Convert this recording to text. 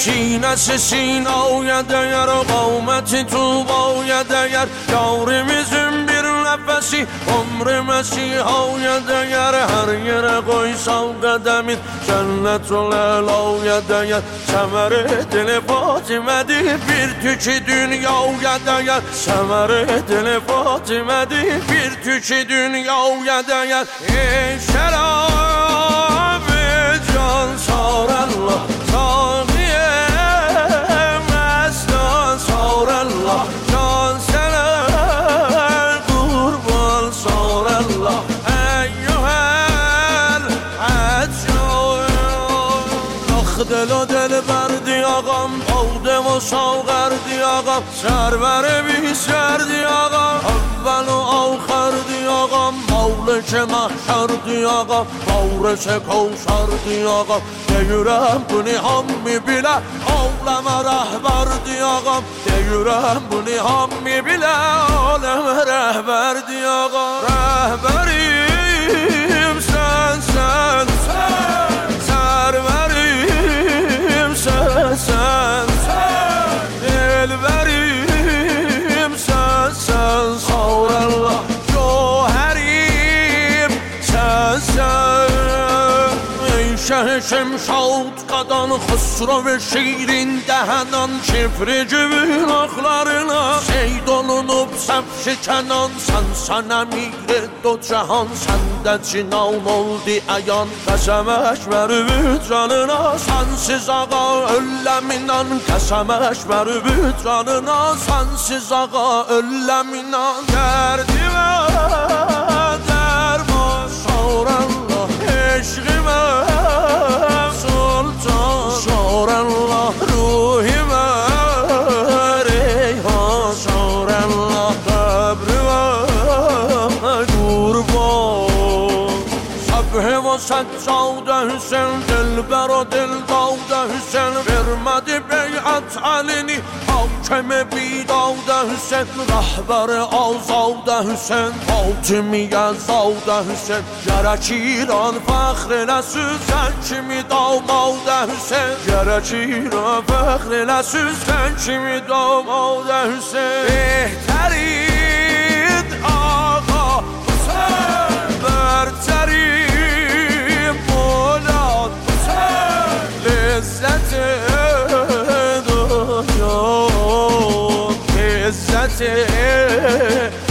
سینه آید اگر قامتی تو باید اگر یارمیزم bir nefesi ömrümesi آید اگر هر yere koysam قدمit cennet ol آید اگر semer dili Fatime'dir bir tükü dünya آید اگر semer dili Fatime'dir bir tükü dünya آید اگر ey şerab can sar Allah sağiye mestan sar Allah can sana kurban sar Allah eyyuhel دل و دل بردی آقام باده و ساغردی آقام سرور بی سردی آقام اول و آخر دی آقام مولک محشر آقام مورس کوثر دی آقام دیورم بونی همی بیله عالم رهبر دی آقام دیورم بونی همی بیله عالم رهبر دی آقام رهبریم sen سروریم sen دلبریم sen sağır Allah جوهریم sen ey شه şemşad qadan xusro ve şiirin dəhənan şifri cübün axlarına seyd olunub səf şikenan sən sənə migre do cahan səndə cinan oldu əyan qəsəm əkbərüb canına sənsiz ağa ölləminan qəsəm əkbərüb canına sənsiz ağa ölləminan dərdimə dərman sağır Allah eşqimə sar Allah ruhime reyhan sar Allah kabrime kurban sabhe ve seccade Hüseyin dilber o dildavde Hüseyin vermedi beyat alini hakeme bidavde Hüseyin rahber azavde Hüseyin Fatimiye zavde Hüseyin gerekiran fakhr eləsüz sen kimi damavde Hüseyin gerekiran fakhr eləsüz sen kimi damavde Hüseyin behterin ağa Hüseyin berterin Polat Hüseyin lezzeti doyum lezzeti